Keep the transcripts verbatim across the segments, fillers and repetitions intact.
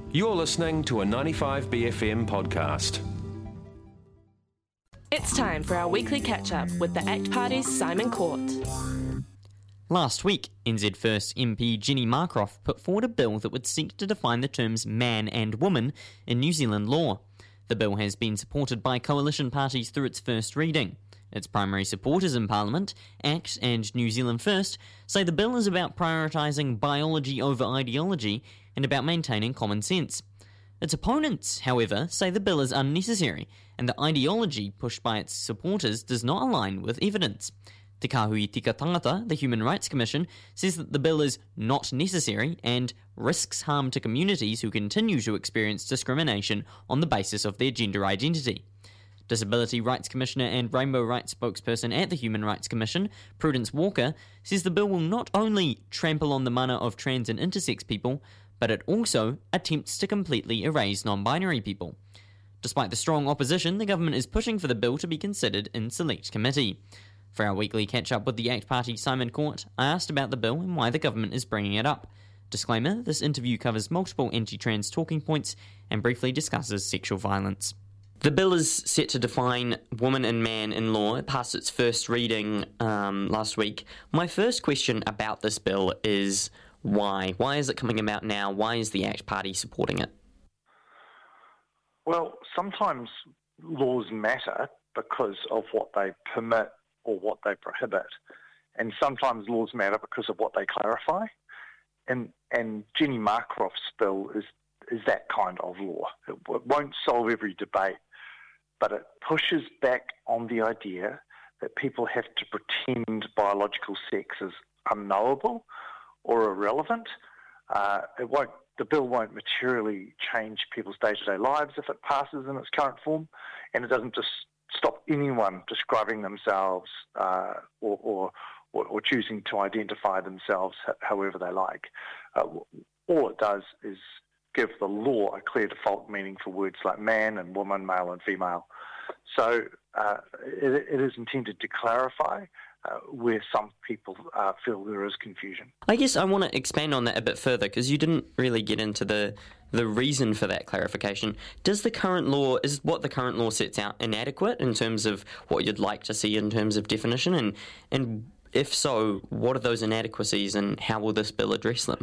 You're listening to a ninety-five B F M podcast. It's time for our weekly catch-up with the ACT Party's Simon Court. Last week, N Z First M P Jenny Marcroft put forward a bill that would seek to define the terms man and woman in New Zealand law. The bill has been supported by coalition parties through its first reading. Its primary supporters in Parliament, ACT and New Zealand First, say the bill is about prioritising biology over ideology and about maintaining common sense. Its opponents, however, say the bill is unnecessary and the ideology pushed by its supporters does not align with evidence. Te Kahui Tika Tangata, the Human Rights Commission, says that the bill is not necessary and risks harm to communities who continue to experience discrimination on the basis of their gender identity. Disability Rights Commissioner and Rainbow Rights spokesperson at the Human Rights Commission, Prudence Walker, says the bill will not only trample on the mana of trans and intersex people, but it also attempts to completely erase non-binary people. Despite the strong opposition, the government is pushing for the bill to be considered in select committee. For our weekly catch-up with the ACT Party Simon Court, I asked about the bill and why the government is bringing it up. Disclaimer, this interview covers multiple anti-trans talking points and briefly discusses sexual violence. The bill is set to define woman and man in law. It passed its first reading um, last week. My first question about this bill is why? Why is it coming about now? Why is the ACT Party supporting it? Well, sometimes laws matter because of what they permit or what they prohibit, and sometimes laws matter because of what they clarify. And and Jenny Marcroft's bill is is that kind of law. It, it won't solve every debate, but it pushes back on the idea that people have to pretend biological sex is unknowable or irrelevant. Uh, it won't. The bill won't materially change people's day-to-day lives if it passes in its current form, and it doesn't just stop anyone describing themselves uh, or, or, or, or choosing to identify themselves however they like. Uh, all it does is give the law a clear default meaning for words like man and woman, male and female. So uh, it, it is intended to clarify Uh, where some people uh, feel there is confusion. I guess I want to expand on that a bit further because you didn't really get into the the reason for that clarification. Does the current law, is what the current law sets out inadequate in terms of what you'd like to see in terms of definition? And, and if so, what are those inadequacies and how will this bill address them?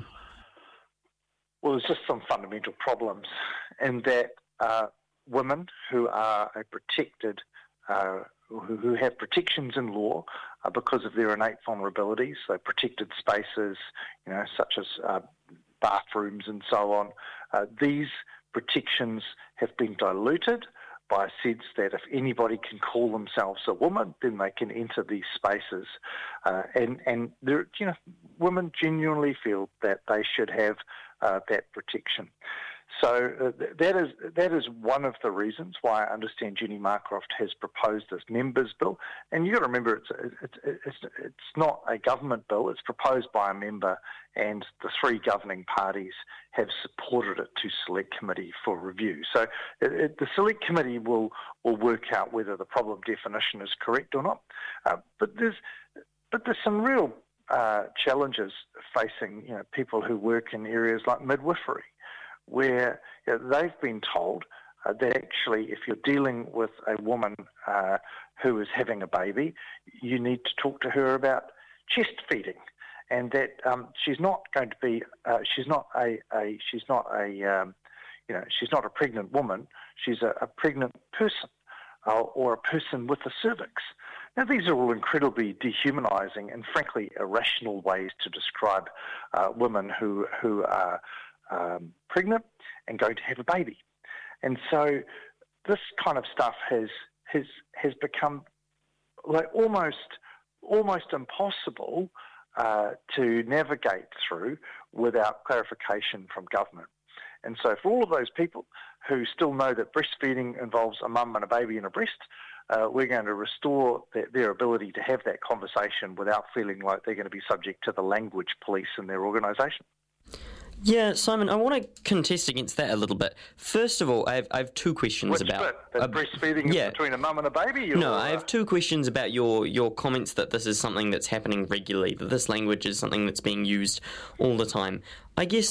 Well, there's just some fundamental problems in that uh, women who are a protected uh, who, who have protections in law uh, because of their innate vulnerabilities, so protected spaces, you know, such as uh, bathrooms and so on. Uh, these protections have been diluted by a sense that if anybody can call themselves a woman, then they can enter these spaces. Uh, and and there, you know, women genuinely feel that they should have uh, that protection. So uh, that is that is one of the reasons why I understand Jenny Marcroft has proposed this members' bill. And you've got to remember, it's it's it's it's not a government bill. It's proposed by a member, and the three governing parties have supported it to select committee for review. So it, it, the select committee will will work out whether the problem definition is correct or not. Uh, but there's but there's some real uh, challenges facing, you know, people who work in areas like midwifery, where, you know, they've been told uh, that actually if you're dealing with a woman uh, who is having a baby, you need to talk to her about chest feeding, and that um, she's not going to be, uh, she's not a, a she's not a, um, you know, she's not a pregnant woman. She's a, a pregnant person uh, or a person with a cervix. Now, these are all incredibly dehumanising and, frankly, irrational ways to describe uh, women who who are Um, pregnant and going to have a baby. And so this kind of stuff has has has become like almost almost impossible uh, to navigate through without clarification from government. And so for all of those people who still know that breastfeeding involves a mum and a baby and a breast, uh, we're going to restore their, their ability to have that conversation without feeling like they're going to be subject to the language police in their organisation. Yeah, Simon, I want to contest against that a little bit. First of all, I have, I have two questions Which about... bit? That uh, breastfeeding yeah. is between a mum and a baby? Or, no, I have two questions about your, your comments that this is something that's happening regularly, that this language is something that's being used all the time. I guess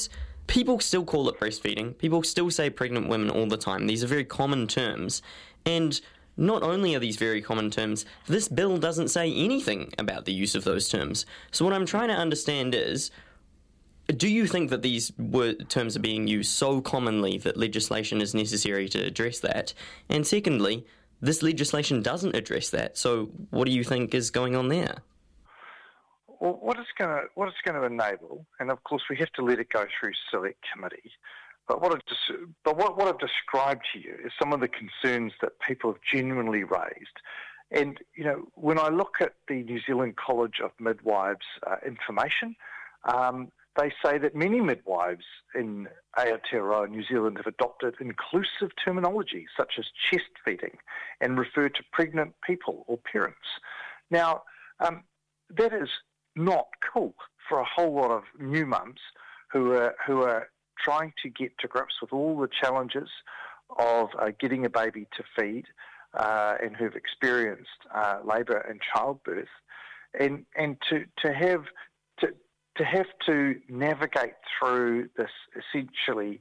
people still call it breastfeeding. People still say pregnant women all the time. These are very common terms. And not only are these very common terms, this bill doesn't say anything about the use of those terms. So what I'm trying to understand is, do you think that these word terms are being used so commonly that legislation is necessary to address that? And secondly, this legislation doesn't address that. So what do you think is going on there? Well, what it's going to what it's going to enable, and of course we have to let it go through select committee. But what I've just, but what, what I've described to you is some of the concerns that people have genuinely raised. And you know, when I look at the New Zealand College of Midwives uh, information, um, they say that many midwives in Aotearoa, New Zealand, have adopted inclusive terminology such as chest feeding and refer to pregnant people or parents. Now, um, that is not cool for a whole lot of new mums who are who are trying to get to grips with all the challenges of uh, getting a baby to feed uh, and who've experienced uh, labour and childbirth, and and to to have to to have to navigate through this essentially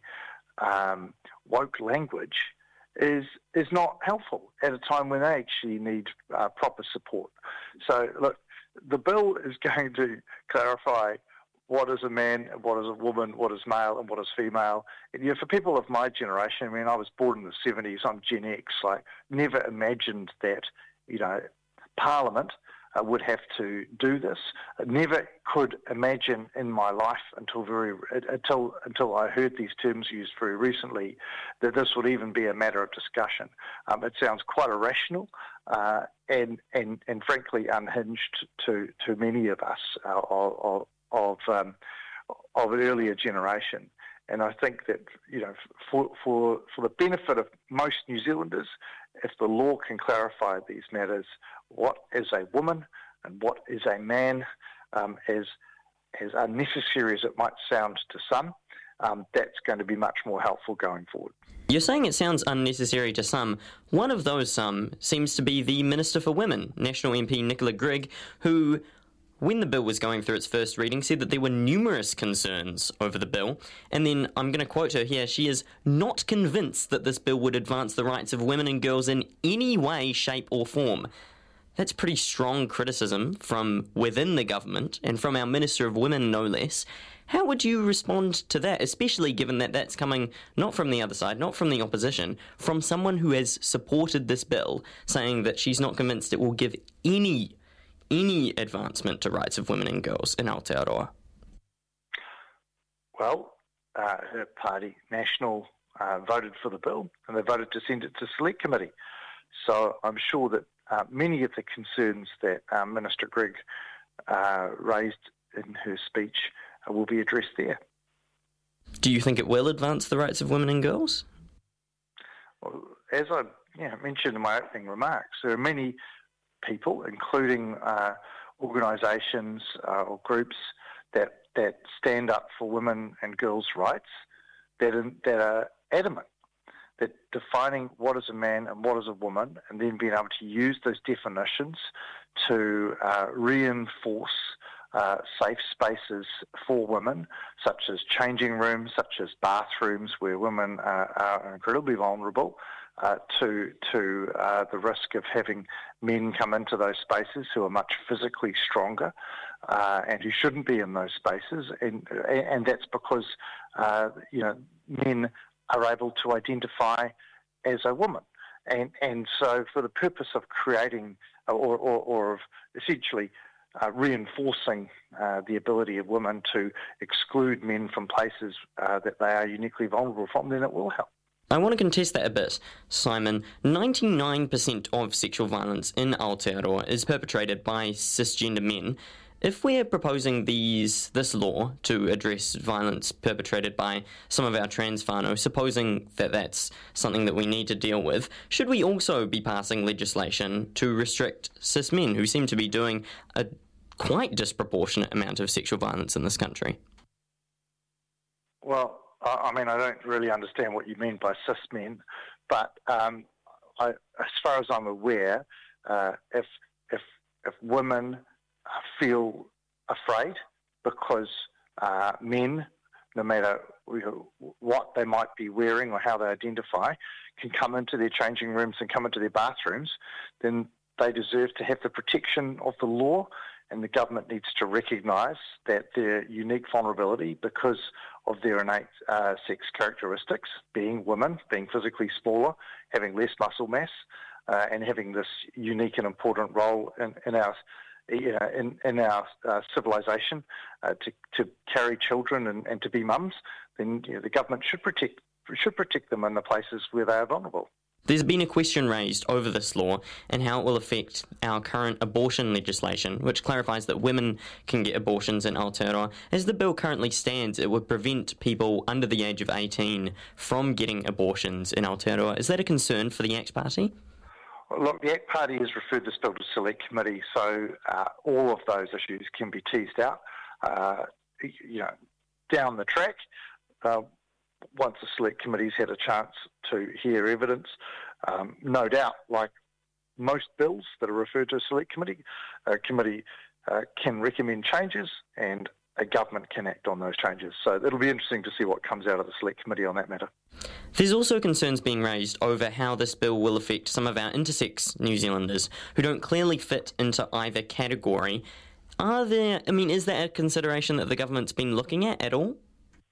um, woke language is is not helpful at a time when they actually need uh, proper support. So look, the bill is going to clarify what is a man, what is a woman, what is male and what is female. And you know, for people of my generation, I mean, I was born in the seventies, I'm Gen X, like never imagined that, you know, Parliament uh, would have to do this. I never could imagine in my life until very until until I heard these terms used very recently that this would even be a matter of discussion. Um, it sounds quite irrational uh, and and and frankly unhinged to to many of us uh, of of, um, of an earlier generation. And I think that, you know, for for for the benefit of most New Zealanders, if the law can clarify these matters, what is a woman and what is a man, um, as as unnecessary as it might sound to some, um, that's going to be much more helpful going forward. You're saying it sounds unnecessary to some. One of those some seems to be the Minister for Women, National M P Nicola Grigg, who, when the bill was going through its first reading, said that there were numerous concerns over the bill. And then I'm going to quote her here. She is not convinced that this bill would advance the rights of women and girls in any way, shape or form. That's pretty strong criticism from within the government and from our Minister of Women, no less. How would you respond to that, especially given that that's coming not from the other side, not from the opposition, from someone who has supported this bill, saying that she's not convinced it will give any any advancement to rights of women and girls in Aotearoa? Well, uh, her party, National, uh, voted for the bill and they voted to send it to Select Committee. So I'm sure that uh, many of the concerns that uh, Minister Grigg uh, raised in her speech uh, will be addressed there. Do you think it will advance the rights of women and girls? Well, as I yeah, mentioned in my opening remarks, there are many people, including uh, organisations uh, or groups that that stand up for women and girls' rights, that are, that are adamant that defining what is a man and what is a woman, and then being able to use those definitions to uh, reinforce uh, safe spaces for women, such as changing rooms, such as bathrooms where women uh, are incredibly vulnerable, Uh, to to uh, the risk of having men come into those spaces who are much physically stronger uh, and who shouldn't be in those spaces, and and that's because uh, you know men are able to identify as a woman, and and so for the purpose of creating or or, or of essentially uh, reinforcing uh, the ability of women to exclude men from places uh, that they are uniquely vulnerable from, then it will help. I want to contest that a bit, Simon. ninety-nine percent of sexual violence in Aotearoa is perpetrated by cisgender men. If we're proposing these this law to address violence perpetrated by some of our trans whānau, supposing that that's something that we need to deal with, should we also be passing legislation to restrict cis men who seem to be doing a quite disproportionate amount of sexual violence in this country? Well, I mean, I don't really understand what you mean by cis men, but um, I, as far as I'm aware, uh, if if if women feel afraid because uh, men no matter what they might be wearing or how they identify, can come into their changing rooms and come into their bathrooms, then they deserve to have the protection of the law, and the government needs to recognise that their unique vulnerability because of their innate uh, sex characteristics, being women, being physically smaller, having less muscle mass, uh, and having this unique and important role in, in our uh, in, in our uh, civilization uh, to, to carry children and, and to be mums, then you know, the government should protect should protect them in the places where they are vulnerable. There's been a question raised over this law and how it will affect our current abortion legislation, which clarifies that women can get abortions in Aotearoa. As the bill currently stands, it would prevent people under the age of eighteen from getting abortions in Aotearoa. Is that a concern for the ACT Party? Look, the ACT Party has referred this bill to Select Committee, so uh, all of those issues can be teased out, uh, you know, down the track. Uh, once the Select Committee's had a chance to hear evidence, um, no doubt, like most bills that are referred to a Select Committee, a committee uh, can recommend changes and a government can act on those changes. So it'll be interesting to see what comes out of the Select Committee on that matter. There's also concerns being raised over how this bill will affect some of our intersex New Zealanders who don't clearly fit into either category. Are there, I mean, is that a consideration that the government's been looking at at all?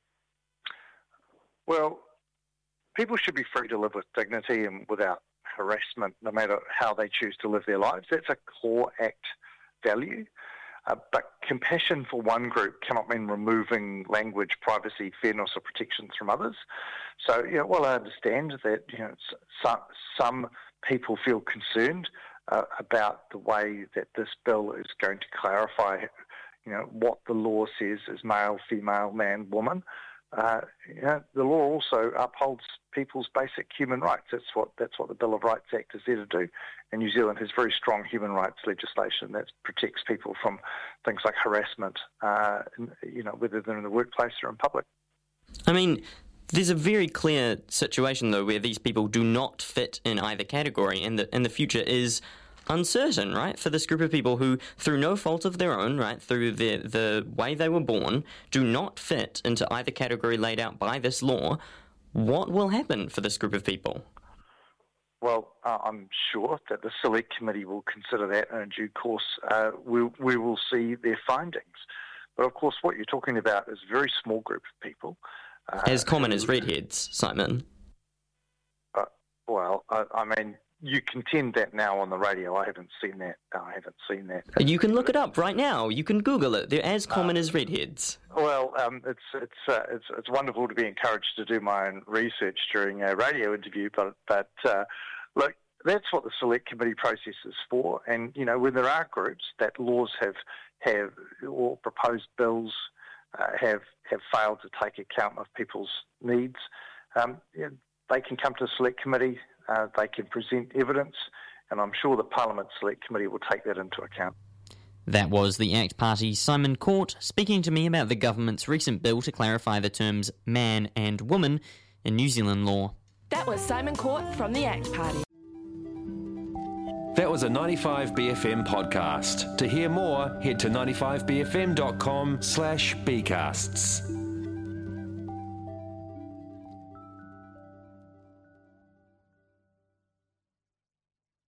Well, people should be free to live with dignity and without harassment, no matter how they choose to live their lives. That's a core ACT value. Uh, but compassion for one group cannot mean removing language, privacy, fairness or protections from others. So, you know, while I understand that, you know, some, some people feel concerned uh, about the way that this bill is going to clarify, you know, what the law says is male, female, man, woman, Uh, you know, the law also upholds people's basic human rights. That's what that's what the Bill of Rights Act is there to do. And New Zealand has very strong human rights legislation that protects people from things like harassment, uh, you know, whether they're in the workplace or in public. I mean, there's a very clear situation, though, where these people do not fit in either category, and the, and the future is uncertain, right, for this group of people who, through no fault of their own, right, through the the way they were born, do not fit into either category laid out by this law. What will happen for this group of people? Well, uh, I'm sure that the Select Committee will consider that, and in due course uh, we, we will see their findings. But of course, what you're talking about is a very small group of people. Uh, as common who, as redheads, Simon. Uh, well, I, I mean, you contend that now on the radio. I haven't seen that. I haven't seen that. You can look it up right now. You can Google it. They're as common uh, as redheads. Well, um, it's it's uh, it's it's wonderful to be encouraged to do my own research during a radio interview. But but uh, look, that's what the Select Committee process is for. And you know, when there are groups that laws have have or proposed bills uh, have have failed to take account of people's needs, um, you know, they can come to the Select Committee. Uh, they can present evidence, and I'm sure the Parliament Select Committee will take that into account. That was the ACT Party's Simon Court speaking to me about the government's recent bill to clarify the terms man and woman in New Zealand law. That was Simon Court from the ACT Party. That was a ninety-five B F M podcast. To hear more, head to ninety-five b f m dot com slash b casts.